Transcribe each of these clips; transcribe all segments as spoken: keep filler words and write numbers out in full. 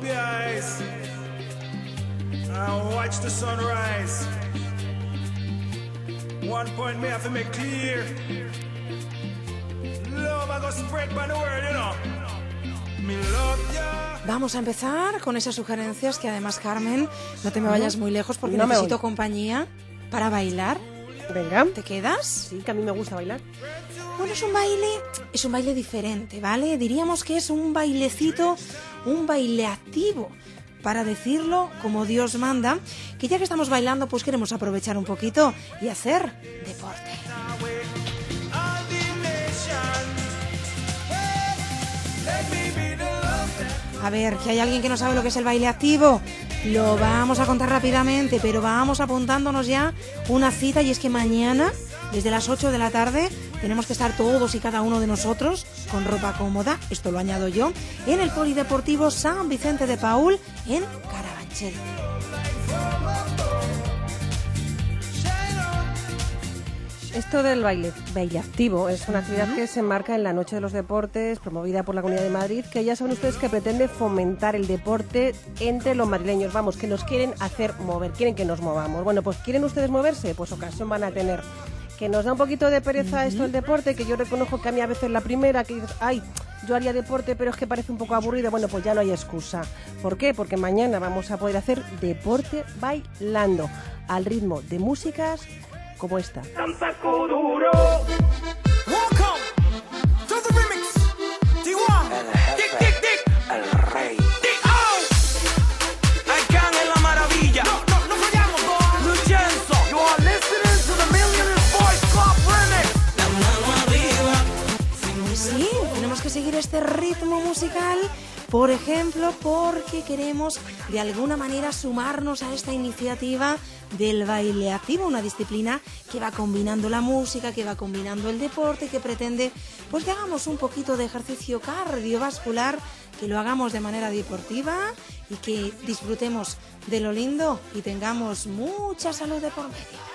your eyes and watch the sunrise. One point me have to make clear. Love I go spread by the world, you know. Me love ya. Vamos a empezar con esas sugerencias que además, Carmen, no te me vayas muy lejos porque no necesito compañía para bailar. Venga. ¿Te quedas? Sí, que a mí me gusta bailar. Bueno, es un baile, es un baile diferente, ¿vale? Diríamos que es un bailecito, un baile activo, para decirlo como Dios manda, que ya que estamos bailando, pues queremos aprovechar un poquito y hacer deporte. A ver, que hay alguien que no sabe lo que es el baile activo. Lo vamos a contar rápidamente, pero vamos apuntándonos ya una cita, y es que mañana, desde las ocho de la tarde, tenemos que estar todos y cada uno de nosotros con ropa cómoda, esto lo añado yo, en el Polideportivo San Vicente de Paúl, en Carabanchel. Esto del baile, baile activo es una actividad que se enmarca en la Noche de los Deportes, promovida por la Comunidad de Madrid, que ya saben ustedes que pretende fomentar el deporte entre los madrileños. Vamos, que nos quieren hacer mover, quieren que nos movamos. Bueno, pues ¿quieren ustedes moverse? Pues ocasión van a tener. Que nos da un poquito de pereza uh-huh. esto del deporte, que yo reconozco que a mí a veces la primera, que dices, ay, yo haría deporte, pero es que parece un poco aburrido. Bueno, pues ya no hay excusa. ¿Por qué? Porque mañana vamos a poder hacer deporte bailando, al ritmo de músicas como esta. Tampoco duro. Sí, tenemos que seguir este ritmo musical, por ejemplo, porque queremos de alguna manera sumarnos a esta iniciativa del baile activo, una disciplina que va combinando la música, que va combinando el deporte, que pretende pues que hagamos un poquito de ejercicio cardiovascular, que lo hagamos de manera deportiva y que disfrutemos de lo lindo y tengamos mucha salud de por medio.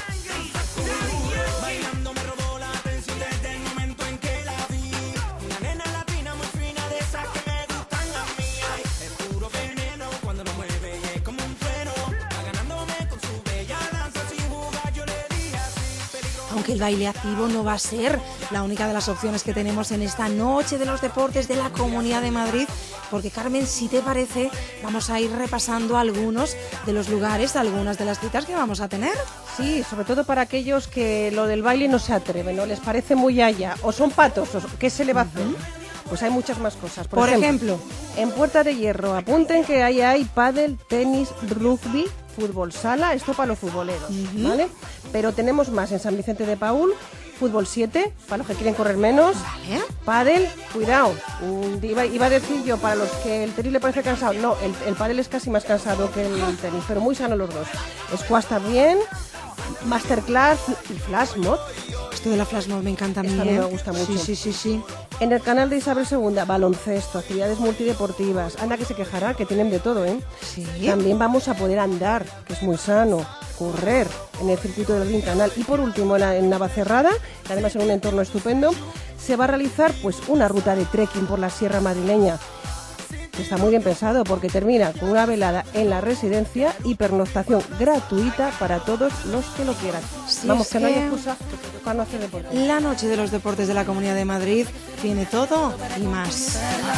Aunque el baile activo no va a ser la única de las opciones que tenemos en esta Noche de los Deportes de la Comunidad de Madrid, porque, Carmen, si te parece, vamos a ir repasando algunos de los lugares, algunas de las citas que vamos a tener. Sí, sobre todo para aquellos que lo del baile no se atreven, o les parece muy allá, o son patos, o ¿qué se le va a hacer? Uh-huh. Pues hay muchas más cosas. Por, Por ejemplo, ejemplo, en Puerta de Hierro, apunten que ahí hay pádel, tenis, rugby, fútbol sala, esto para los futboleros, uh-huh. ¿vale? Pero tenemos más en San Vicente de Paúl, fútbol siete, para los que quieren correr menos, ¿vale? Pádel, cuidado, iba, iba a decir yo, para los que el tenis le parece cansado, no, el, el pádel es casi más cansado que el tenis, pero muy sano los dos. Squash también, masterclass y flash mob. Esto de la flash mob me encanta a mí, Esta ¿eh? me gusta mucho. Sí, sí, sí, sí. En el canal de Isabel segunda, baloncesto, actividades multideportivas. Anda que se quejará, que tienen de todo, ¿eh? Sí. También vamos a poder andar, que es muy sano, correr en el circuito del Ring Canal. Y por último, en, la, en Navacerrada, que además en un entorno estupendo, se va a realizar pues una ruta de trekking por la Sierra Madrileña. Está muy bien pensado porque termina con una velada en la residencia y pernoctación gratuita para todos los que lo quieran. Sí, Vamos, es que no hay que excusa para no hacer deporte. La Noche de los Deportes de la Comunidad de Madrid tiene todo y más.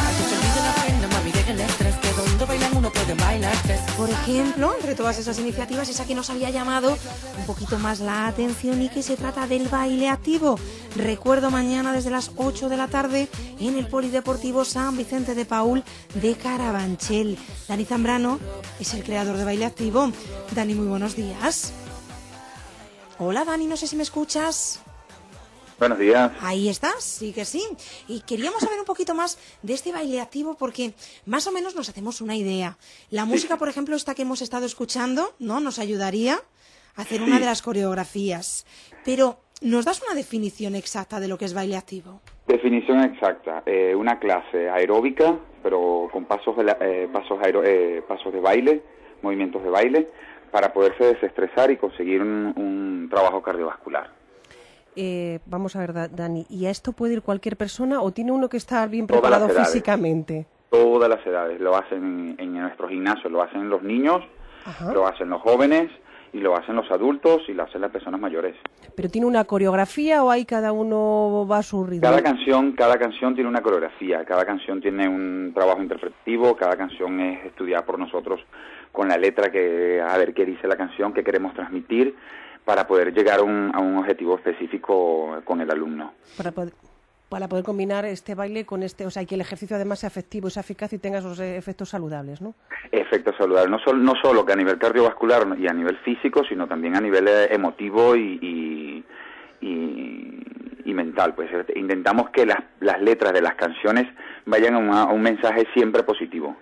Por ejemplo, entre todas esas iniciativas, esa que nos había llamado un poquito más la atención y que se trata del baile activo. Recuerdo mañana desde las ocho de la tarde en el Polideportivo San Vicente de Paúl de Carabanchel. Dani Zambrano es el creador de baile activo. Dani, muy buenos días. Hola, Dani, no sé si me escuchas. Buenos días. Ahí estás, sí que sí. Y queríamos saber un poquito más de este baile activo porque más o menos nos hacemos una idea. La música, por ejemplo, esta que hemos estado escuchando, ¿no? Nos ayudaría a hacer una de las coreografías. Pero, ¿nos das una definición exacta de lo que es baile activo? Definición exacta. Eh, una clase aeróbica, pero con pasos de, la, eh, pasos, aero, eh, pasos de baile, movimientos de baile, para poderse desestresar y conseguir un, un trabajo cardiovascular. Eh, vamos a ver, Dani, ¿y a esto puede ir cualquier persona o tiene uno que estar bien preparado físicamente? todas las edades. Lo hacen en nuestro gimnasio, lo hacen los niños, Ajá. lo hacen los jóvenes, y lo hacen los adultos y lo hacen las personas mayores. ¿Pero tiene una coreografía o ahí cada uno va a su ritmo? Cada canción, cada canción tiene una coreografía, cada canción tiene un trabajo interpretativo, cada canción es estudiada por nosotros con la letra, que a ver qué dice la canción, qué queremos transmitir, para poder llegar a un, a un objetivo específico con el alumno. Para poder, para poder combinar este baile con este, o sea, y que el ejercicio además sea efectivo, sea eficaz y tenga esos efectos saludables, ¿no? Efectos saludables, no solo, no solo que a nivel cardiovascular y a nivel físico, sino también a nivel eh, emotivo y, y, y, y mental. Pues intentamos que las, las letras de las canciones vayan a, una, a un mensaje siempre positivo,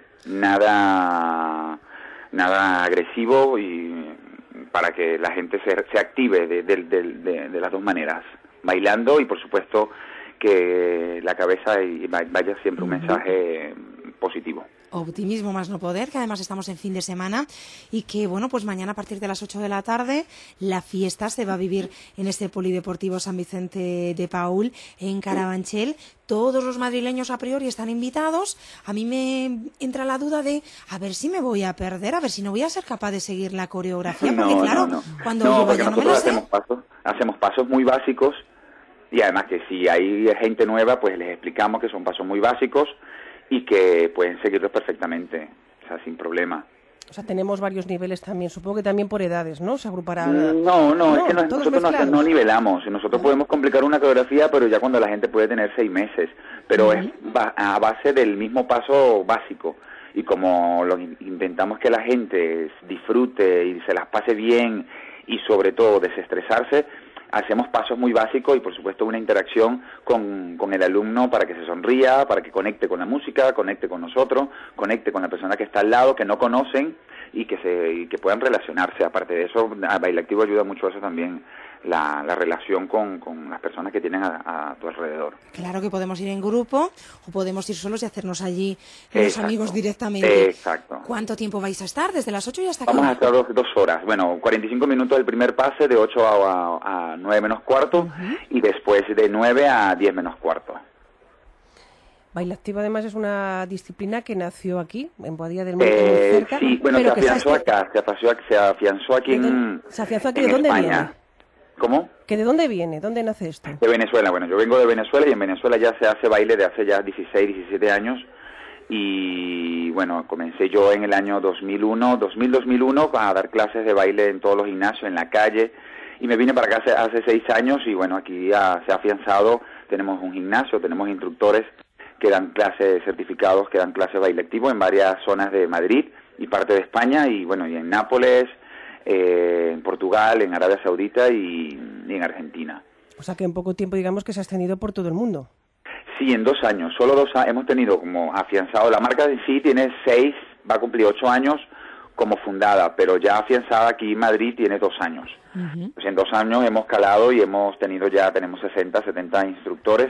nada, nada agresivo, y para que la gente se, se active de, de, de, de, de las dos maneras, bailando y por supuesto que la cabeza vaya siempre un mensaje positivo. Optimismo más no poder, que además estamos en fin de semana y que, bueno, pues mañana a partir de las ocho de la tarde la fiesta se va a vivir en este Polideportivo San Vicente de Paúl, en Carabanchel. Todos los madrileños a priori están invitados. A mí me entra la duda de a ver si me voy a perder, a ver si no voy a ser capaz de seguir la coreografía, porque no, claro, no, no. cuando no, yo vaya no me lo sé. Hacemos pasos, hacemos pasos muy básicos, y además que si hay gente nueva, pues les explicamos que son pasos muy básicos y que pueden seguirlos perfectamente, o sea, sin problema. O sea, tenemos varios niveles también, supongo que también por edades, ¿no? Se agrupará... No, no, no, es que no, nosotros no, no nivelamos, nosotros ¿no? podemos complicar una coreografía, pero ya cuando la gente puede tener seis meses, pero uh-huh. es ba- a base del mismo paso básico, y como lo intentamos que la gente disfrute y se las pase bien, y sobre todo desestresarse, hacemos pasos muy básicos y por supuesto una interacción con, con el alumno para que se sonría, para que conecte con la música, conecte con nosotros, conecte con la persona que está al lado, que no conocen, y que se y que puedan relacionarse. Aparte de eso, a Baile Activo ayuda mucho a eso también, la, la relación con, con las personas que tienen a, a tu alrededor. Claro que podemos ir en grupo o podemos ir solos y hacernos allí los Exacto. amigos directamente. Exacto. ¿Cuánto tiempo vais a estar? ¿Desde las ocho y hasta aquí? Vamos a estar dos, dos horas. Bueno, cuarenta y cinco minutos del primer pase, de ocho a, a, a nueve menos cuarto, uh-huh. y después de nueve a diez menos cuarto. Baile Activo además es una disciplina que nació aquí, en Boadilla del Monte, eh, muy cerca. Sí, bueno, se afianzó acá, se afianzó, se afianzó aquí en ¿Se afianzó aquí? ¿De dónde España. viene? ¿Cómo? ¿Que de dónde viene? ¿Dónde nace esto? De Venezuela. Bueno, yo vengo de Venezuela y en Venezuela ya se hace baile de hace ya dieciséis, diecisiete años. Y bueno, comencé yo en el año dos mil uno, dos mil, dos mil uno a dar clases de baile en todos los gimnasios, en la calle. Y me vine para acá hace, hace seis años y bueno, aquí ya se ha afianzado. Tenemos un gimnasio, tenemos instructores que dan clases certificados, que dan clases de baile activo en varias zonas de Madrid y parte de España, y bueno, y en Nápoles, eh, en Portugal, en Arabia Saudita y, y en Argentina. O sea que en poco tiempo digamos que se ha extendido por todo el mundo. Sí, en dos años, solo dos años hemos tenido como afianzado, la marca en sí tiene seis, va a cumplir ocho años como fundada, pero ya afianzada aquí en Madrid tiene dos años. Uh-huh. Pues en dos años hemos calado y hemos tenido ya, tenemos sesenta, setenta instructores,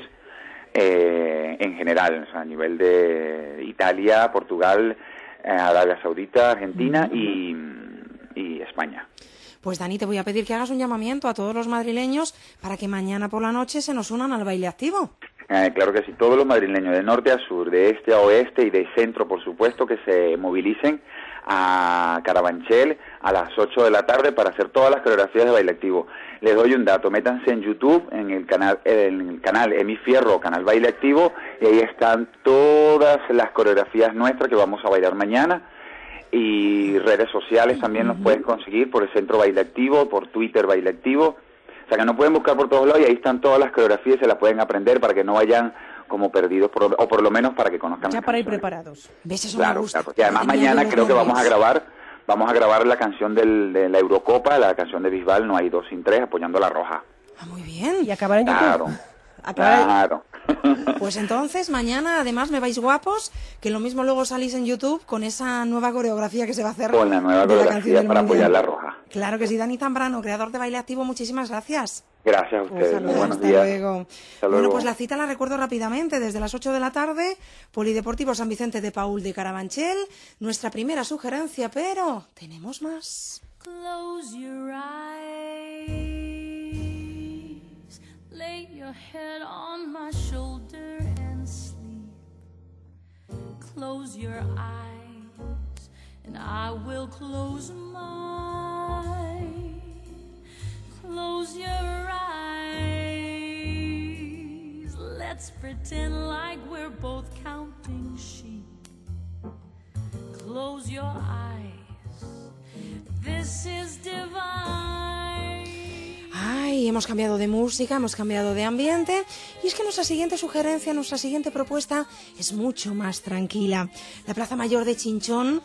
Eh, en general, o sea, a nivel de Italia, Portugal, eh, Arabia Saudita, Argentina uh-huh. y, y España. Pues Dani, te voy a pedir que hagas un llamamiento a todos los madrileños para que mañana por la noche se nos unan al baile activo. Eh, claro que sí, todos los madrileños de norte a sur, de este a oeste y de centro, por supuesto, que se movilicen a Carabanchel a las ocho de la tarde para hacer todas las coreografías de baile activo. Les doy un dato, métanse en YouTube, en el canal en el canal Emi Fierro, canal Baile Activo, y ahí están todas las coreografías nuestras que vamos a bailar mañana, y redes sociales también los pueden conseguir por el Centro Baile Activo, por Twitter Baile Activo, o sea que nos pueden buscar por todos lados y ahí están todas las coreografías y se las pueden aprender para que no vayan como perdidos, por, o por lo menos para que conozcan. Ya para ir preparados. ¿Ves? Eso claro, me gusta. Claro, y además mañana creo que vamos a grabar, vamos a grabar la canción del, de la Eurocopa, la canción de Bisbal, No hay dos sin tres, apoyando a la Roja. Ah, muy bien. Y acabar en YouTube. Claro, acabar claro. Pues entonces mañana además me vais guapos, que lo mismo luego salís en YouTube con esa nueva coreografía que se va a hacer. Con la nueva coreografía para apoyar la Roja. Claro que sí. Dani Zambrano, creador de Baile Activo, muchísimas gracias. Gracias a ustedes, muy buenos Hasta días. Luego. Hasta luego. Bueno, pues la cita la recuerdo rápidamente, desde las ocho de la tarde, Polideportivo San Vicente de Paúl de Carabanchel, nuestra primera sugerencia, pero tenemos más. Close your eyes, lay your head on my shoulder and sleep. Close your eyes, and I will close mine. Close your eyes. Let's pretend like we're both counting sheep. Close your eyes. This is divine. Ay, hemos cambiado de música, hemos cambiado de ambiente y es que nuestra siguiente sugerencia, nuestra siguiente propuesta es mucho más tranquila. La Plaza Mayor de Chinchón